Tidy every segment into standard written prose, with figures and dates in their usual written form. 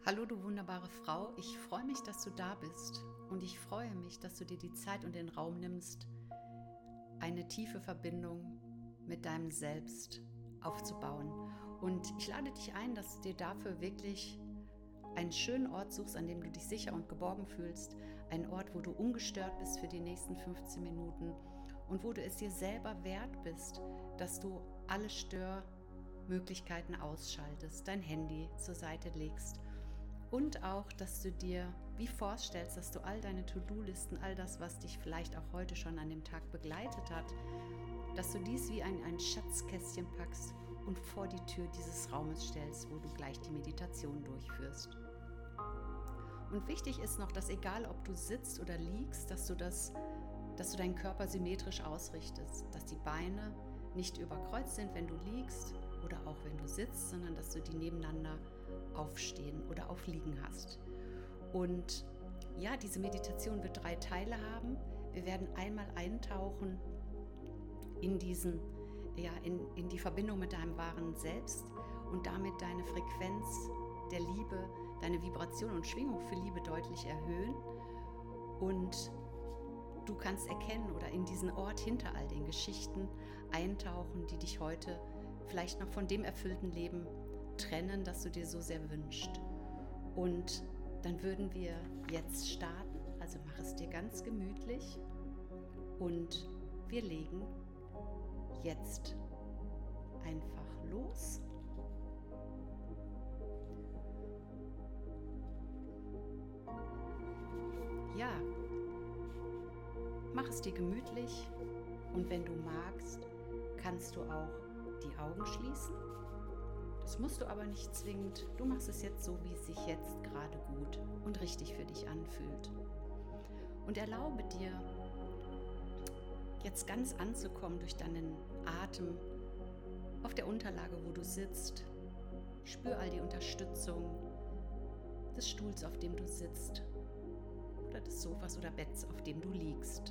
Hallo, du wunderbare Frau, ich freue mich, dass du da bist und ich freue mich, dass du dir die Zeit und den Raum nimmst, eine tiefe Verbindung mit deinem Selbst aufzubauen. Und ich lade dich ein, dass du dir dafür wirklich einen schönen Ort suchst, an dem du dich sicher und geborgen fühlst, einen Ort, wo du ungestört bist für die nächsten 15 Minuten und wo du es dir selber wert bist, dass du alle Störmöglichkeiten ausschaltest, dein Handy zur Seite legst. Und auch, dass du dir wie vorstellst, dass du all deine To-Do-Listen, all das, was dich vielleicht auch heute schon an dem Tag begleitet hat, dass du dies wie ein Schatzkästchen packst und vor die Tür dieses Raumes stellst, wo du gleich die Meditation durchführst. Und wichtig ist noch, dass egal ob du sitzt oder liegst, dass du deinen Körper symmetrisch ausrichtest, dass die Beine nicht überkreuzt sind, wenn du liegst oder auch wenn du sitzt, sondern dass du die nebeneinander aufstehen oder aufliegen hast. Und ja, diese Meditation wird 3 Teile haben. Wir werden einmal eintauchen in die Verbindung mit deinem wahren Selbst und damit deine Frequenz der Liebe, deine Vibration und Schwingung für Liebe deutlich erhöhen. Und du kannst erkennen oder in diesen Ort hinter all den Geschichten eintauchen, die dich heute vielleicht noch von dem erfüllten Leben trennen, das du dir so sehr wünschst. Und dann würden wir jetzt starten, also mach es dir ganz gemütlich und wir legen jetzt einfach los. Ja, mach es dir gemütlich und wenn du magst, kannst du auch die Augen schließen. Das musst du aber nicht zwingend. Du machst es jetzt so, wie es sich jetzt gerade gut und richtig für dich anfühlt. Und erlaube dir, jetzt ganz anzukommen durch deinen Atem auf der Unterlage, wo du sitzt. Spür all die Unterstützung des Stuhls, auf dem du sitzt, oder des Sofas oder Betts, auf dem du liegst.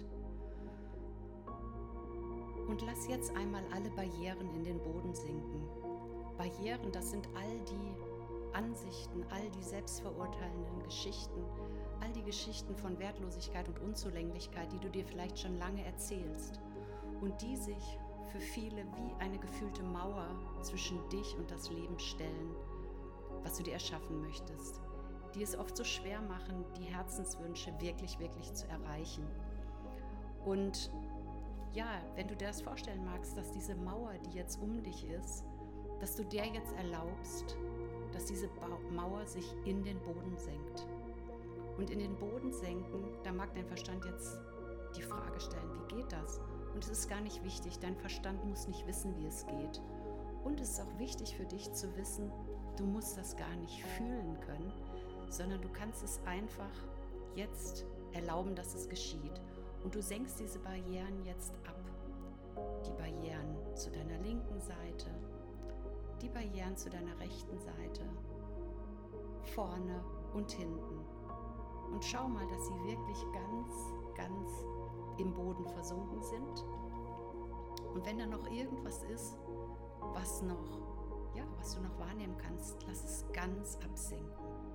Und lass jetzt einmal alle Barrieren in den Boden sinken. Barrieren, das sind all die Ansichten, all die selbstverurteilenden Geschichten, all die Geschichten von Wertlosigkeit und Unzulänglichkeit, die du dir vielleicht schon lange erzählst und die sich für viele wie eine gefühlte Mauer zwischen dich und das Leben stellen, was du dir erschaffen möchtest, die es oft so schwer machen, die Herzenswünsche wirklich, wirklich zu erreichen. Und ja, wenn du dir das vorstellen magst, dass diese Mauer, die jetzt um dich ist, dass du der jetzt erlaubst, dass diese Mauer sich in den Boden senkt. Und in den Boden senken, da mag dein Verstand jetzt die Frage stellen, wie geht das? Und es ist gar nicht wichtig, dein Verstand muss nicht wissen, wie es geht. Und es ist auch wichtig für dich zu wissen, du musst das gar nicht fühlen können, sondern du kannst es einfach jetzt erlauben, dass es geschieht. Und du senkst diese Barrieren jetzt ab. Die Barrieren zu deiner linken Seite, die Barrieren zu deiner rechten Seite, vorne und hinten. Und schau mal, dass sie wirklich ganz, ganz im Boden versunken sind. Und wenn da noch irgendwas ist, was du noch wahrnehmen kannst, lass es ganz absinken.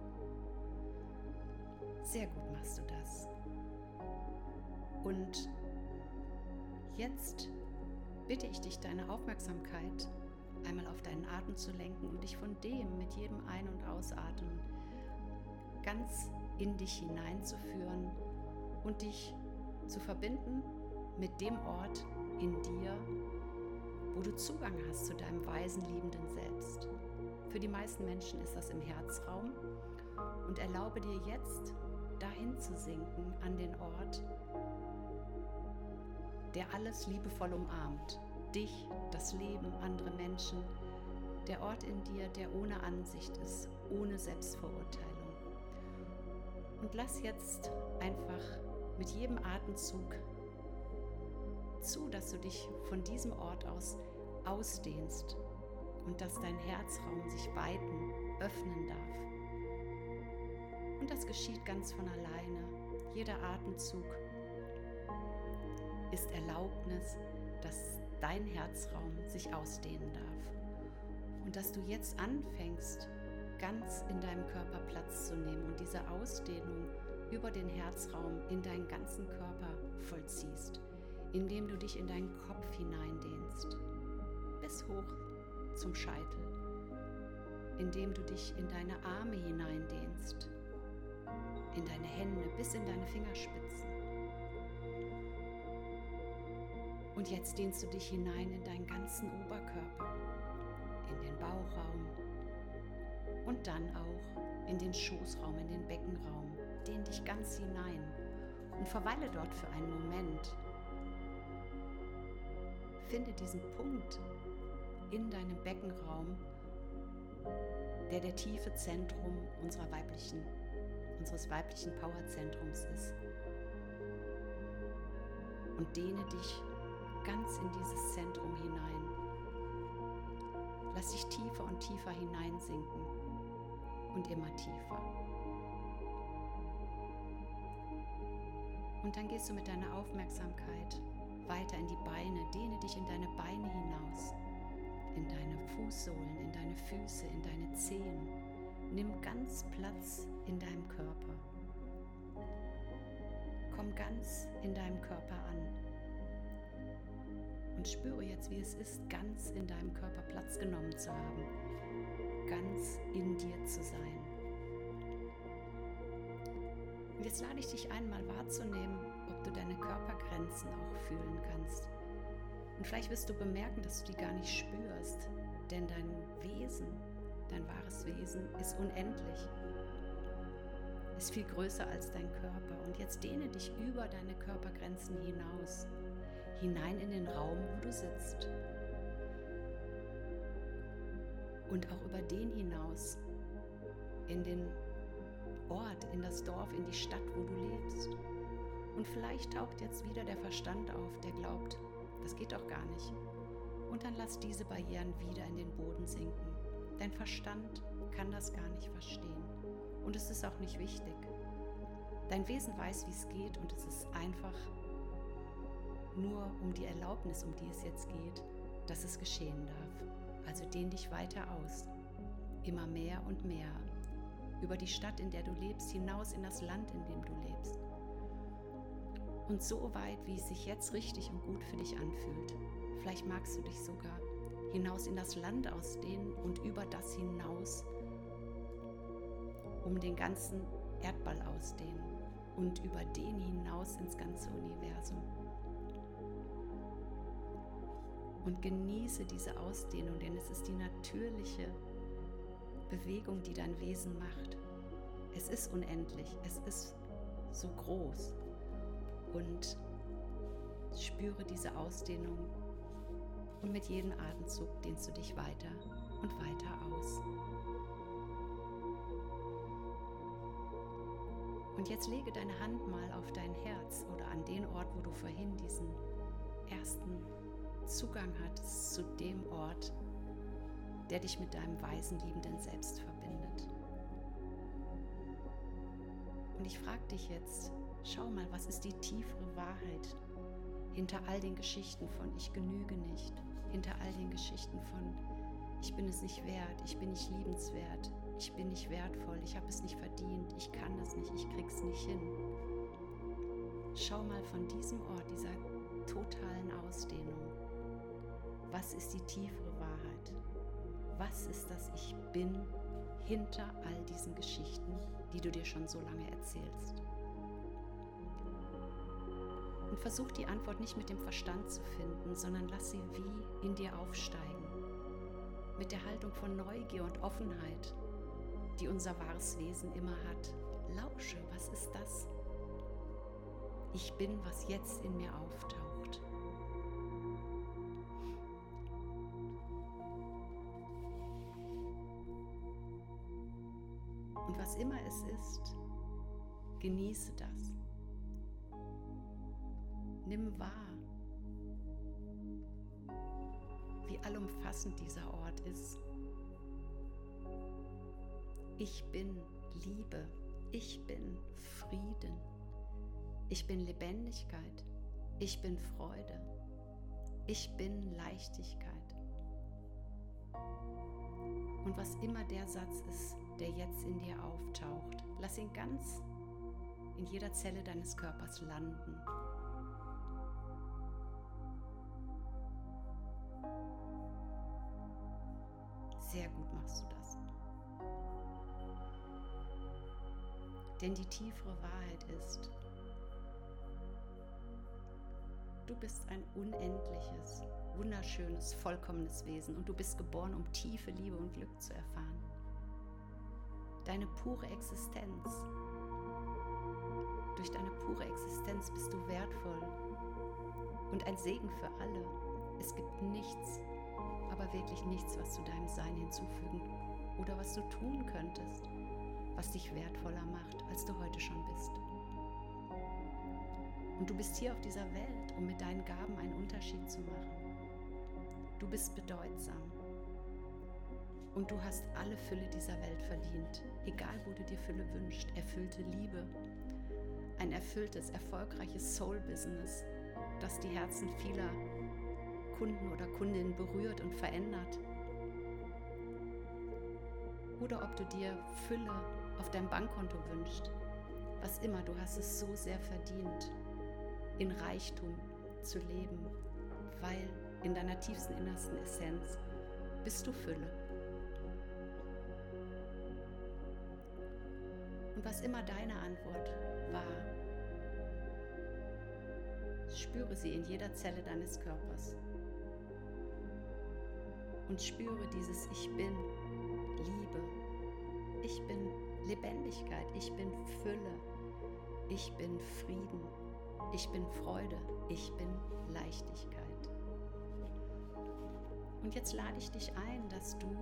Sehr gut machst du das. Und jetzt bitte ich dich, deine Aufmerksamkeit einmal auf deinen Atem zu lenken und dich von dem mit jedem Ein- und Ausatmen ganz in dich hineinzuführen und dich zu verbinden mit dem Ort in dir, wo du Zugang hast zu deinem weisen, liebenden Selbst. Für die meisten Menschen ist das im Herzraum und erlaube dir jetzt, dahin zu sinken an den Ort, der alles liebevoll umarmt. Dich, das Leben, andere Menschen, der Ort in dir, der ohne Ansicht ist, ohne Selbstverurteilung. Und lass jetzt einfach mit jedem Atemzug zu, dass du dich von diesem Ort aus ausdehnst und dass dein Herzraum sich weiten, öffnen darf. Und das geschieht ganz von alleine. Jeder Atemzug ist Erlaubnis, dass dein Herzraum sich ausdehnen darf. Und dass du jetzt anfängst, ganz in deinem Körper Platz zu nehmen und diese Ausdehnung über den Herzraum in deinen ganzen Körper vollziehst, indem du dich in deinen Kopf hineindehnst, bis hoch zum Scheitel, indem du dich in deine Arme hineindehnst, in deine Hände bis in deine Fingerspitzen. Und jetzt dehnst du dich hinein in deinen ganzen Oberkörper, in den Bauchraum und dann auch in den Schoßraum, in den Beckenraum. Dehn dich ganz hinein und verweile dort für einen Moment. Finde diesen Punkt in deinem Beckenraum, der tiefe Zentrum unseres weiblichen Powerzentrums ist. Und dehne dich ganz in dieses Zentrum hinein. Lass dich tiefer und tiefer hineinsinken und immer tiefer. Und dann gehst du mit deiner Aufmerksamkeit weiter in die Beine, dehne dich in deine Beine hinaus, in deine Fußsohlen, in deine Füße, in deine Zehen. Nimm ganz Platz in deinem Körper. Komm ganz in deinem Körper an und spüre jetzt, wie es ist, ganz in deinem Körper Platz genommen zu haben, ganz in dir zu sein. Und jetzt lade ich dich ein, mal wahrzunehmen, ob du deine Körpergrenzen auch fühlen kannst. Und vielleicht wirst du bemerken, dass du die gar nicht spürst, denn dein Wesen, dein wahres Wesen ist unendlich, ist viel größer als dein Körper. Und jetzt dehne dich über deine Körpergrenzen hinaus, hinein in den Raum, wo du sitzt. Und auch über den hinaus, in den Ort, in das Dorf, in die Stadt, wo du lebst. Und vielleicht taucht jetzt wieder der Verstand auf, der glaubt, das geht doch gar nicht. Und dann lass diese Barrieren wieder in den Boden sinken. Dein Verstand kann das gar nicht verstehen. Und es ist auch nicht wichtig. Dein Wesen weiß, wie es geht, und es ist einfach nur um die Erlaubnis, um die es jetzt geht, dass es geschehen darf. Also dehn dich weiter aus. Immer mehr und mehr. Über die Stadt, in der du lebst, hinaus in das Land, in dem du lebst. Und so weit, wie es sich jetzt richtig und gut für dich anfühlt. Vielleicht magst du dich sogar hinaus in das Land ausdehnen und über das hinaus um den ganzen Erdball ausdehnen und über den hinaus ins ganze Universum. Und genieße diese Ausdehnung, denn es ist die natürliche Bewegung, die dein Wesen macht. Es ist unendlich, es ist so groß. Und spüre diese Ausdehnung und mit jedem Atemzug dehnst du dich weiter und weiter aus. Und jetzt lege deine Hand mal auf dein Herz oder an den Ort, wo du vorhin diesen ersten Zugang hattest, zu dem Ort, der dich mit deinem weisen, liebenden Selbst verbindet. Und ich frage dich jetzt, schau mal, was ist die tiefere Wahrheit hinter all den Geschichten von ich genüge nicht, hinter all den Geschichten von ich bin es nicht wert, ich bin nicht liebenswert, ich bin nicht wertvoll, ich habe es nicht verdient, ich kann es nicht, ich krieg's nicht hin. Schau mal von diesem Ort, dieser totalen Ausdehnung, was ist die tiefere Wahrheit? Was ist das Ich Bin hinter all diesen Geschichten, die du dir schon so lange erzählst? Und versuch die Antwort nicht mit dem Verstand zu finden, sondern lass sie wie in dir aufsteigen. Mit der Haltung von Neugier und Offenheit, die unser wahres Wesen immer hat. Lausche, was ist das? Ich bin, was jetzt in mir auftaucht. Und was immer es ist, genieße das. Nimm wahr, wie allumfassend dieser Ort ist. Ich bin Liebe, ich bin Frieden, ich bin Lebendigkeit, ich bin Freude, ich bin Leichtigkeit. Und was immer der Satz ist, der jetzt in dir auftaucht, lass ihn ganz in jeder Zelle deines Körpers landen. Sehr gut machst du das. Denn die tiefere Wahrheit ist, du bist ein unendliches, wunderschönes, vollkommenes Wesen und du bist geboren, um tiefe Liebe und Glück zu erfahren. Deine pure Existenz, durch deine pure Existenz bist du wertvoll und ein Segen für alle. Es gibt nichts, aber wirklich nichts, was du deinem Sein hinzufügen oder was du tun könntest, was dich wertvoller macht, als du heute schon bist. Und du bist hier auf dieser Welt, um mit deinen Gaben einen Unterschied zu machen. Du bist bedeutsam. Und du hast alle Fülle dieser Welt verdient, egal wo du dir Fülle wünschst. Erfüllte Liebe, ein erfülltes, erfolgreiches Soul-Business, das die Herzen vieler Kunden oder Kundinnen berührt und verändert. Oder ob du dir Fülle auf deinem Bankkonto wünschst. Was immer, du hast es so sehr verdient, in Reichtum zu leben, weil in deiner tiefsten, innersten Essenz bist du Fülle. Und was immer deine Antwort war, spüre sie in jeder Zelle deines Körpers. Und spüre dieses Ich bin Liebe, ich bin Lebendigkeit, ich bin Fülle, ich bin Frieden, ich bin Freude, ich bin Leichtigkeit. Und jetzt lade ich dich ein, dass du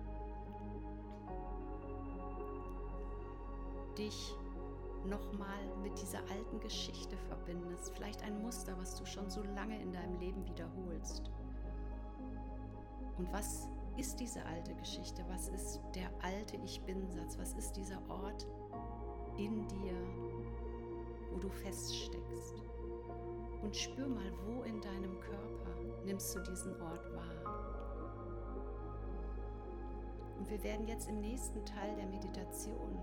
dich nochmal mit dieser alten Geschichte verbindest. Vielleicht ein Muster, was du schon so lange in deinem Leben wiederholst. Und was ist diese alte Geschichte? Was ist der alte Ich-Bin-Satz? Was ist dieser Ort in dir, wo du feststeckst? Und spür mal, wo in deinem Körper nimmst du diesen Ort wahr? Und wir werden jetzt im nächsten Teil der Meditation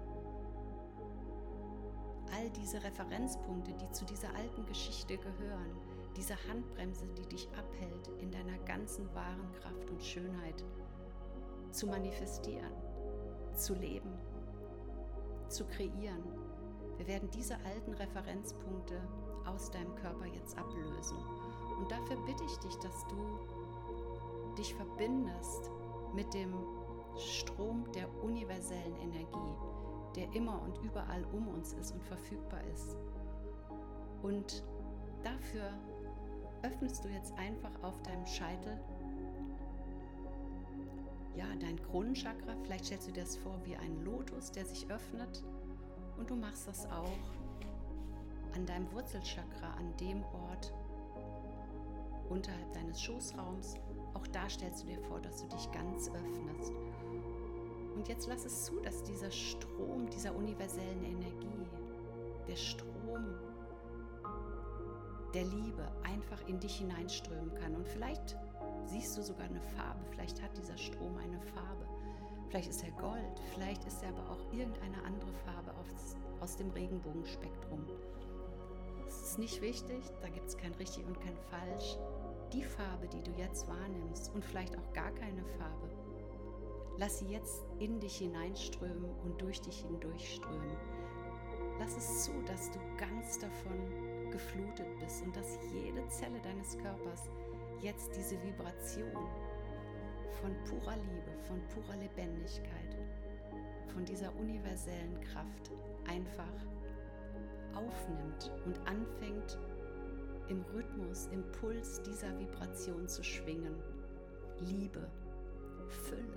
all diese Referenzpunkte, die zu dieser alten Geschichte gehören, diese Handbremse, die dich abhält, in deiner ganzen wahren Kraft und Schönheit zu manifestieren, zu leben, zu kreieren. Wir werden diese alten Referenzpunkte aus deinem Körper jetzt ablösen. Und dafür bitte ich dich, dass du dich verbindest mit dem Strom der universellen Energie, der immer und überall um uns ist und verfügbar ist. Und dafür öffnest du jetzt einfach auf deinem Scheitel dein Kronenchakra. Vielleicht stellst du dir das vor wie ein Lotus, der sich öffnet. Und du machst das auch an deinem Wurzelchakra, an dem Ort unterhalb deines Schoßraums. Auch da stellst du dir vor, dass du dich ganz öffnest. Und jetzt lass es zu, dass dieser Strom dieser universellen Energie, der Strom der Liebe einfach in dich hineinströmen kann. Und vielleicht siehst du sogar eine Farbe, vielleicht hat dieser Strom eine Farbe. Vielleicht ist er Gold, vielleicht ist er aber auch irgendeine andere Farbe aus dem Regenbogenspektrum. Es ist nicht wichtig, da gibt es kein richtig und kein falsch. Die Farbe, die du jetzt wahrnimmst und vielleicht auch gar keine Farbe, lass sie jetzt in dich hineinströmen und durch dich hindurchströmen. Lass es zu, dass du ganz davon geflutet bist und dass jede Zelle deines Körpers jetzt diese Vibration von purer Liebe, von purer Lebendigkeit, von dieser universellen Kraft einfach aufnimmt und anfängt im Rhythmus, im Puls dieser Vibration zu schwingen. Liebe, Fülle.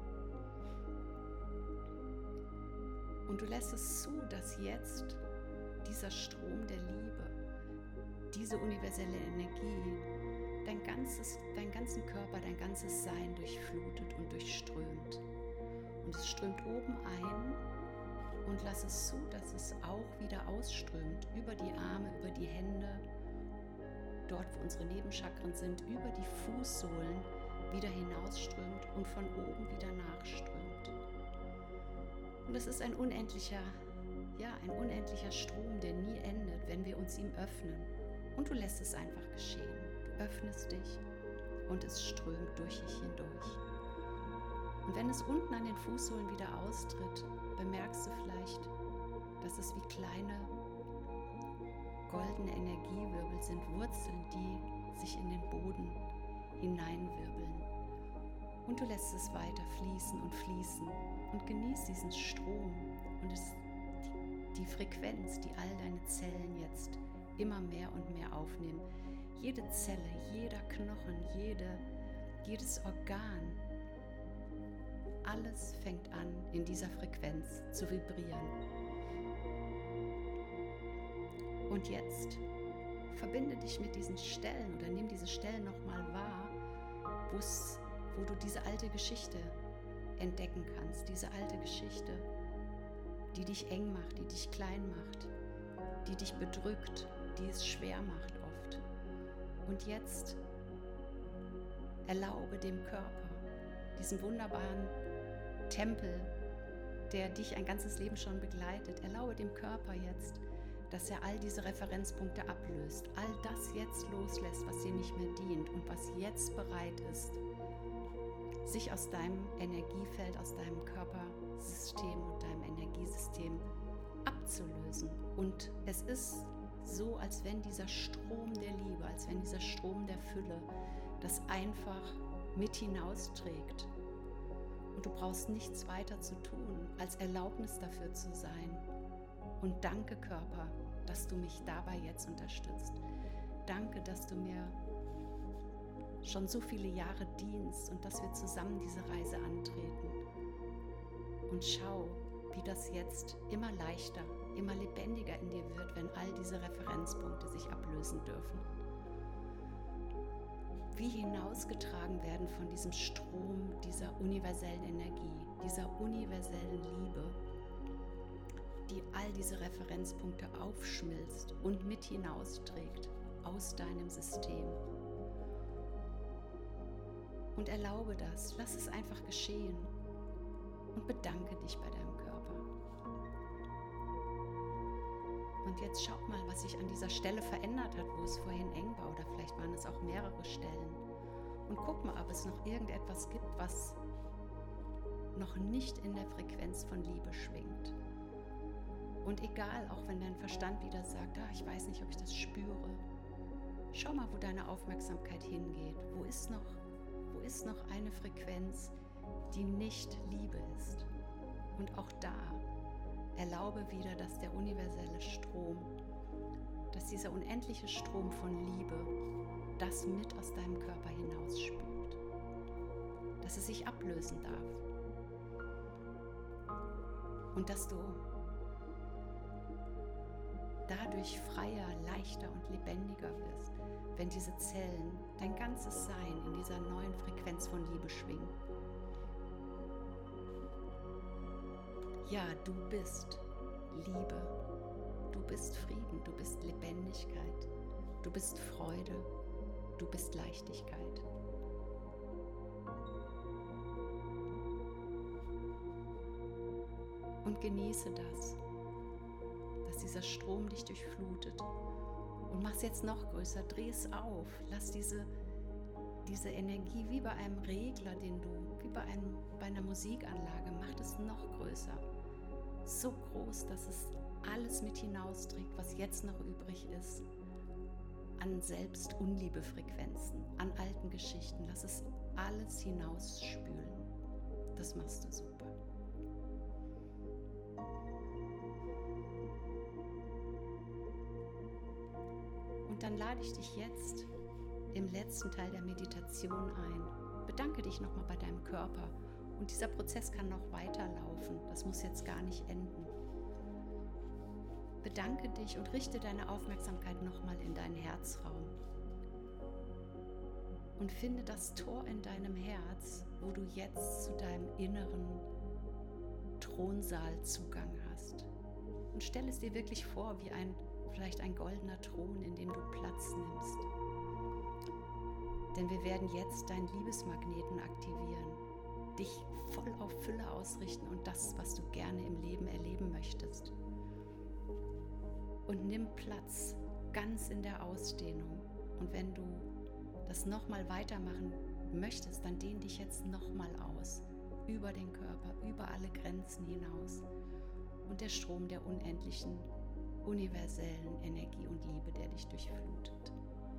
Und du lässt es zu, dass jetzt dieser Strom der Liebe, diese universelle Energie, deinen ganzen Körper, dein ganzes Sein durchflutet und durchströmt. Und es strömt oben ein und lass es zu, dass es auch wieder ausströmt über die Arme, über die Hände, dort wo unsere Nebenchakren sind, über die Fußsohlen wieder hinausströmt und von oben wieder nachströmt. Und es ist ein unendlicher Strom, der nie endet, wenn wir uns ihm öffnen. Und du lässt es einfach geschehen. Du öffnest dich und es strömt durch dich hindurch. Und wenn es unten an den Fußsohlen wieder austritt, bemerkst du vielleicht, dass es wie kleine goldene Energiewirbel sind, Wurzeln, die sich in den Boden hineinwirbeln. Und du lässt es weiter fließen und genießt diesen Strom und die Frequenz, die all deine Zellen jetzt immer mehr und mehr aufnehmen. Jede Zelle, jeder Knochen, jedes Organ, alles fängt an, in dieser Frequenz zu vibrieren. Und jetzt verbinde dich mit diesen Stellen oder nimm diese Stellen nochmal wahr, wo du diese alte Geschichte entdecken kannst, diese alte Geschichte, die dich eng macht, die dich klein macht, die dich bedrückt, die es schwer macht oft. Und jetzt erlaube dem Körper, diesem wunderbaren Tempel, der dich ein ganzes Leben schon begleitet, erlaube dem Körper jetzt, dass er all diese Referenzpunkte ablöst, all das jetzt loslässt, was dir nicht mehr dient und was jetzt bereit ist, sich aus deinem Energiefeld, aus deinem Körpersystem und deinem Energiesystem abzulösen. Und es ist so, als wenn dieser Strom der Liebe, als wenn dieser Strom der Fülle das einfach mit hinausträgt. Und du brauchst nichts weiter zu tun, als Erlaubnis dafür zu sein. Und danke, Körper, dass du mich dabei jetzt unterstützt. Danke, dass du mir schon so viele Jahre dienst und dass wir zusammen diese Reise antreten. Und schau, wie das jetzt immer leichter, immer lebendiger in dir wird, wenn all diese Referenzpunkte sich ablösen dürfen. Wie hinausgetragen werden von diesem Strom dieser universellen Energie, dieser universellen Liebe, die all diese Referenzpunkte aufschmilzt und mit hinausträgt aus deinem System. Und erlaube das, lass es einfach geschehen und bedanke dich bei deinem Körper. Und jetzt schau mal, was sich an dieser Stelle verändert hat, wo es vorhin eng war, oder vielleicht waren es auch mehrere Stellen. Und guck mal, ob es noch irgendetwas gibt, was noch nicht in der Frequenz von Liebe schwingt. Und egal, auch wenn dein Verstand wieder sagt, ich weiß nicht, ob ich das spüre, schau mal, wo deine Aufmerksamkeit hingeht. Wo ist noch eine Frequenz, die nicht Liebe ist? Und auch da erlaube wieder, dass der universelle Strom, dass dieser unendliche Strom von Liebe das mit aus deinem Körper hinausspült. Dass es sich ablösen darf. Und dass du dadurch freier, leichter und lebendiger wirst, wenn diese Zellen, dein ganzes Sein in dieser neuen Frequenz von Liebe schwingen. Ja, du bist Liebe, du bist Frieden, du bist Lebendigkeit, du bist Freude, du bist Leichtigkeit. Und genieße das, dass dieser Strom dich durchflutet. Und mach es jetzt noch größer, dreh es auf, lass diese Energie wie bei einem Regler, wie bei einer Musikanlage, mach es noch größer. So groß, dass es alles mit hinausträgt, was jetzt noch übrig ist, an Selbstunliebefrequenzen, an alten Geschichten. Lass es alles hinausspülen. Das machst du super. Und dann lade ich dich jetzt im letzten Teil der Meditation ein. Bedanke dich nochmal bei deinem Körper. Und dieser Prozess kann noch weiterlaufen. Das muss jetzt gar nicht enden. Bedanke dich und richte deine Aufmerksamkeit nochmal in deinen Herzraum. Und finde das Tor in deinem Herz, wo du jetzt zu deinem inneren Thronsaal Zugang hast. Und stell es dir wirklich vor, wie vielleicht ein goldener Thron, in dem du Platz nimmst. Denn wir werden jetzt deinen Liebesmagneten aktivieren, dich voll auf Fülle ausrichten und das, was du gerne im Leben erleben möchtest. Und nimm Platz ganz in der Ausdehnung. Und wenn du das nochmal weitermachen möchtest, dann dehn dich jetzt nochmal aus, über den Körper, über alle Grenzen hinaus. Und der Strom der unendlichen, universellen Energie und Liebe, der dich durchflutet.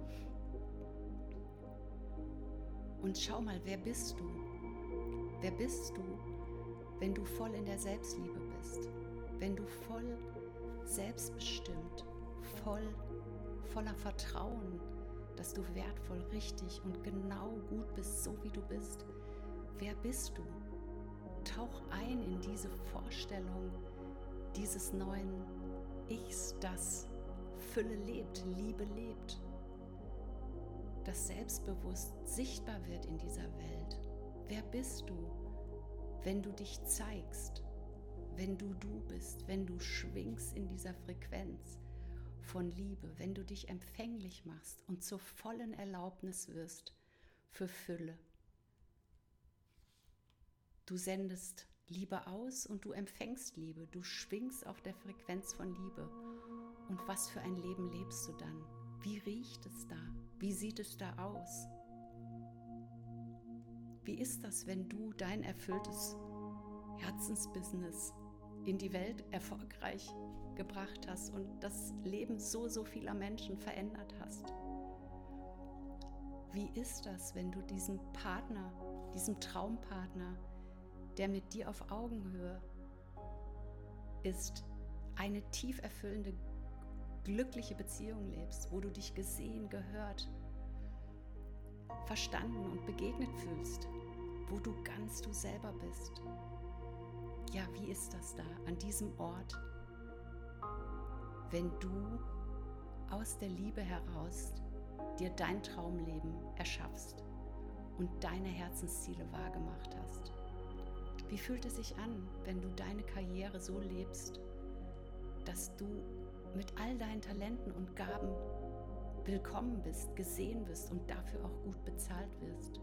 Und schau mal, wer bist du? Wer bist du, wenn du voll in der Selbstliebe bist? Wenn du voll selbstbestimmt, voller Vertrauen, dass du wertvoll, richtig und genau gut bist, so wie du bist. Wer bist du? Tauch ein in diese Vorstellung dieses neuen Ichs, das Fülle lebt, Liebe lebt, das selbstbewusst sichtbar wird in dieser Welt. Wer bist du, wenn du dich zeigst, wenn du bist, wenn du schwingst in dieser Frequenz von Liebe, wenn du dich empfänglich machst und zur vollen Erlaubnis wirst für Fülle? Du sendest Liebe aus und du empfängst Liebe. Du schwingst auf der Frequenz von Liebe. Und was für ein Leben lebst du dann? Wie riecht es da? Wie sieht es da aus? Wie ist das, wenn du dein erfülltes Herzensbusiness in die Welt erfolgreich gebracht hast und das Leben so vieler Menschen verändert hast? Wie ist das, wenn du diesem Partner, diesem Traumpartner, der mit dir auf Augenhöhe ist, eine tief erfüllende, glückliche Beziehung lebst, wo du dich gesehen, gehört, verstanden und begegnet fühlst, wo du ganz du selber bist? Ja, wie ist das da, an diesem Ort, wenn du aus der Liebe heraus dir dein Traumleben erschaffst und deine Herzensziele wahrgemacht hast? Wie fühlt es sich an, wenn du deine Karriere so lebst, dass du mit all deinen Talenten und Gaben willkommen bist, gesehen wirst und dafür auch gut bezahlt wirst?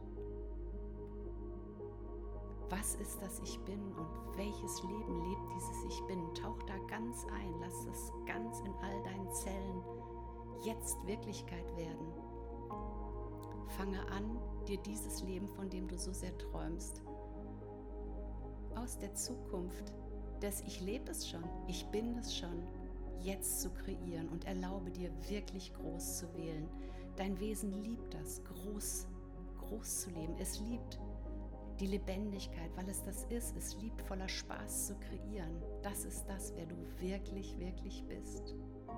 Was ist das Ich Bin und welches Leben lebt dieses Ich Bin? Tauch da ganz ein, lass es ganz in all deinen Zellen jetzt Wirklichkeit werden. Fange an, dir dieses Leben, von dem du so sehr träumst, aus der Zukunft des Ich lebe es schon, ich bin es schon, jetzt zu kreieren und erlaube dir wirklich groß zu wählen. Dein Wesen liebt das, groß zu leben. Es liebt die Lebendigkeit, weil es das ist. Es liebt voller Spaß zu kreieren. Das ist das, wer du wirklich bist.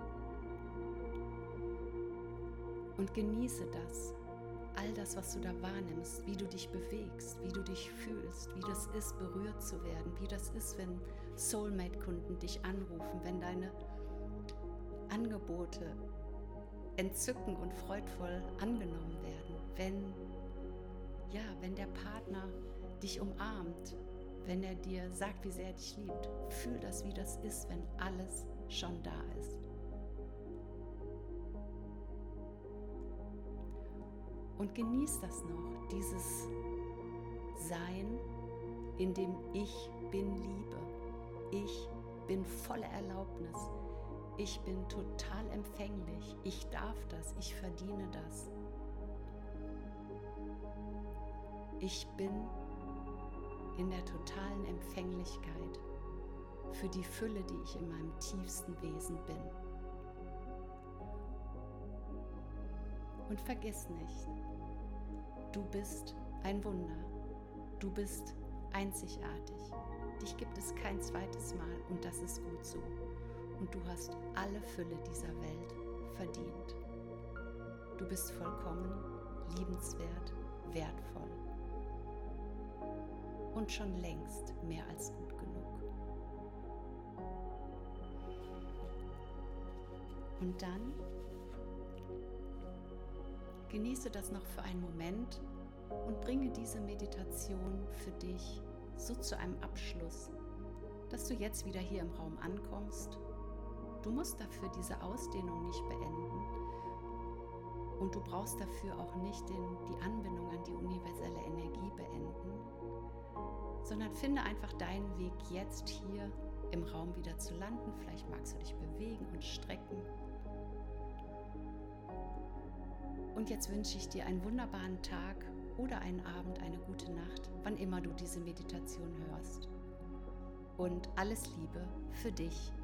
Und genieße das. All das, was du da wahrnimmst, wie du dich bewegst, wie du dich fühlst, wie das ist, berührt zu werden, wie das ist, wenn Soulmate-Kunden dich anrufen, wenn deine Angebote entzücken und freudvoll angenommen werden, wenn der Partner dich umarmt, wenn er dir sagt, wie sehr er dich liebt. Fühl das, wie das ist, wenn alles schon da ist. Und genieß das noch, dieses Sein, in dem ich bin Liebe. Ich bin volle Erlaubnis. Ich bin total empfänglich. Ich darf das. Ich verdiene das. Ich bin in der totalen Empfänglichkeit für die Fülle, die ich in meinem tiefsten Wesen bin. Und vergiss nicht, du bist ein Wunder. Du bist einzigartig. Dich gibt es kein zweites Mal und das ist gut so. Und du hast alle Fülle dieser Welt verdient. Du bist vollkommen, liebenswert, wertvoll und schon längst mehr als gut genug. Und dann genieße das noch für einen Moment und bringe diese Meditation für dich so zu einem Abschluss, dass du jetzt wieder hier im Raum ankommst. Du musst dafür diese Ausdehnung nicht beenden Und du brauchst dafür auch nicht die Anbindung an die universelle Energie beenden, sondern finde einfach deinen Weg jetzt hier im Raum wieder zu landen. Vielleicht magst du dich bewegen und strecken. Und jetzt wünsche ich dir einen wunderbaren Tag oder einen Abend, eine gute Nacht, wann immer du diese Meditation hörst. Und alles Liebe für dich.